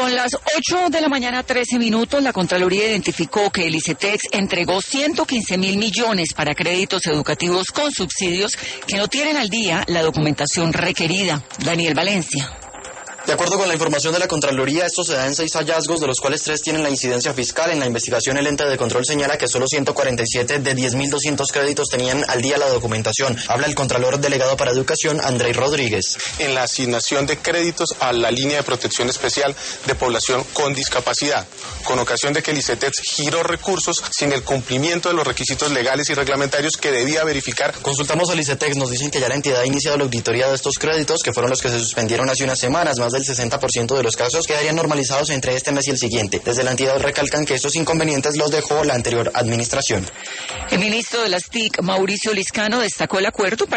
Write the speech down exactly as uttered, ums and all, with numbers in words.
Son las ocho de la mañana, trece minutos. La Contraloría identificó que el ICETEX entregó ciento quince mil millones para créditos educativos con subsidios que no tienen al día la documentación requerida. Daniel Valencia. De acuerdo con la información de la Contraloría, esto se da en seis hallazgos, de los cuales tres tienen la incidencia fiscal. En la investigación, el ente de control señala que solo ciento cuarenta y siete de diez mil doscientos créditos tenían al día la documentación. Habla el Contralor Delegado para Educación, Andrei Rodríguez. En la asignación de créditos a la línea de protección especial de población con discapacidad, con ocasión de que el ICETEX giró recursos sin el cumplimiento de los requisitos legales y reglamentarios que debía verificar. Consultamos al ICETEX, nos dicen que ya la entidad ha iniciado la auditoría de estos créditos, que fueron los que se suspendieron hace unas semanas. Más del sesenta por ciento de los casos quedarían normalizados entre este mes y el siguiente. Desde la entidad recalcan que estos inconvenientes los dejó la anterior administración. El ministro de las T I C, Mauricio Liscano, destacó el acuerdo para